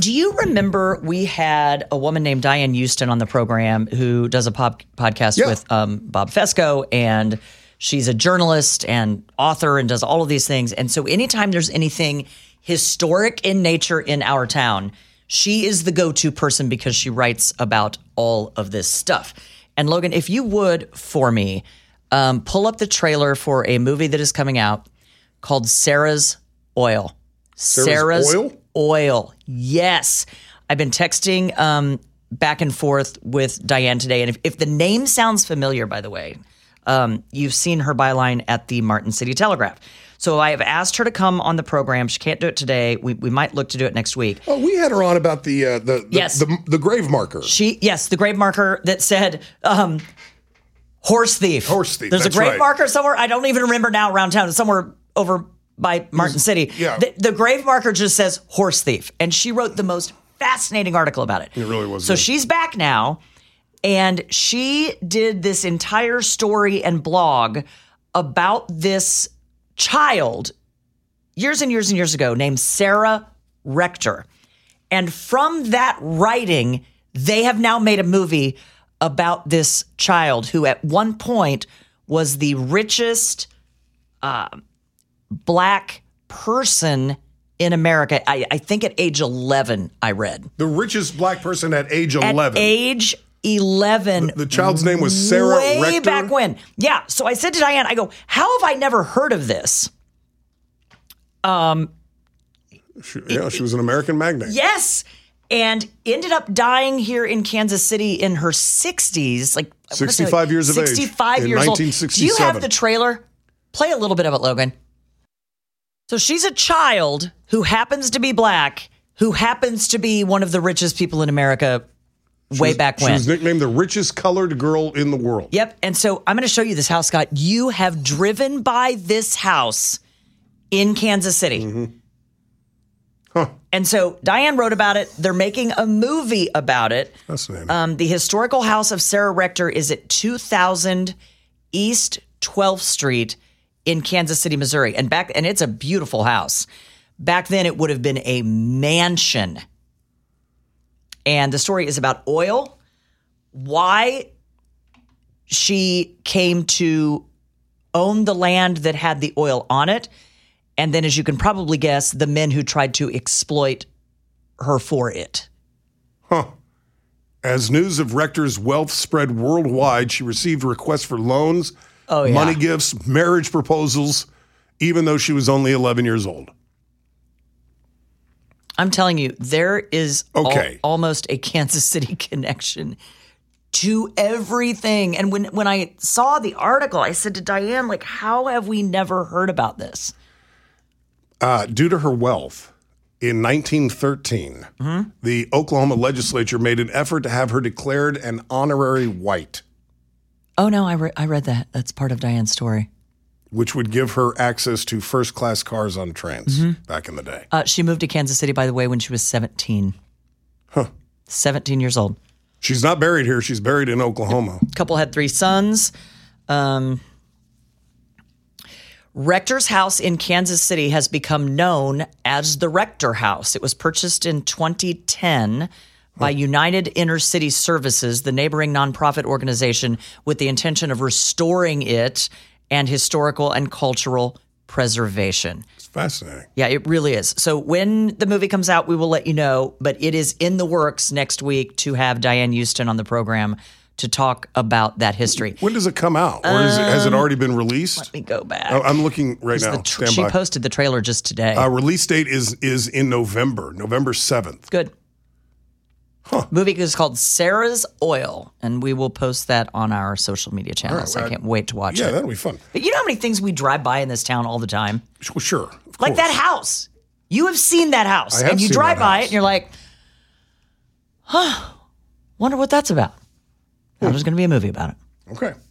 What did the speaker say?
Do you remember we had a woman named Diane Houston on the program who does a podcast with Bob Fesco, and she's a journalist and author and does all of these things. And so anytime there's anything historic in nature in our town, she is the go-to person because she writes about all of this stuff. And Logan, if you would, for me, pull up the trailer for a movie that is coming out called Sarah's Oil. Sarah's Oil. Yes. I've been texting back and forth with Diane today. And if the name sounds familiar, by the way, you've seen her byline at the Martin City Telegraph. So I have asked her to come on the program. She can't do it today. We might look to do it next week. Oh, we had her on about the grave marker. The grave marker that said horse thief. Horse thief. There's a grave marker somewhere. I don't even remember now around town. It's somewhere over by Martin City. Yeah. The grave marker just says horse thief. And she wrote the most fascinating article about it. It really was. So she's back now, and she did this entire story and blog about this child years and years and years ago named Sarah Rector. And from that writing, they have now made a movie about this child who at one point was the richest Black person in America. I think at age 11, I read. The richest Black person at age 11. At age 11. The child's name was Sarah Rector? Way back when. Yeah. So I said to Diane, I go, how have I never heard of this? She was an American magnate. Yes. And ended up dying here in Kansas City in her 60s. 65 years of age. 65 years old. 1967. Do you have the trailer? Play a little bit of it, Logan. So she's a child who happens to be Black, who happens to be one of the richest people in America way back when. She was nicknamed the richest colored girl in the world. Yep. And so I'm going to show you this house, Scott. You have driven by this house in Kansas City. Mm-hmm. Huh. And so Diane wrote about it. They're making a movie about it. Fascinating. The historical house of Sarah Rector is at 2000 East 12th Street in Kansas City, Missouri. And it's a beautiful house. Back then, it would have been a mansion. And the story is about oil, why she came to own the land that had the oil on it, and then, as you can probably guess, the men who tried to exploit her for it. Huh. As news of Rector's wealth spread worldwide, she received requests for loans, money gifts, marriage proposals, even though she was only 11 years old. I'm telling you, there is almost a Kansas City connection to everything. And when I saw the article, I said to Diane, how have we never heard about this? Due to her wealth, in 1913, the Oklahoma legislature made an effort to have her declared an honorary white. Oh, no, I read that. That's part of Diane's story. Which would give her access to first-class cars on trains back in the day. She moved to Kansas City, by the way, when she was 17. Huh. 17 years old. She's not buried here. She's buried in Oklahoma. Couple had 3 sons. Rector's house in Kansas City has become known as the Rector House. It was purchased in 2010 by United Inner City Services, the neighboring nonprofit organization, with the intention of restoring it and historical and cultural preservation. It's fascinating. Yeah, it really is. So when the movie comes out, we will let you know, but it is in the works next week to have Diane Houston on the program to talk about that history. When does it come out? Or has it already been released? Let me go back. I'm looking right now. She posted the trailer just today. Release date is in November 7th. Good. Huh. Movie is called Sarah's Oil, and we will post that on our social media channels. I can't wait to watch it. Yeah, that'll be fun. But you know how many things we drive by in this town all the time? Sure. Like that house. You have seen that house. And you drive by it and you're like, wonder what that's about. Now, there's going to be a movie about it. Okay.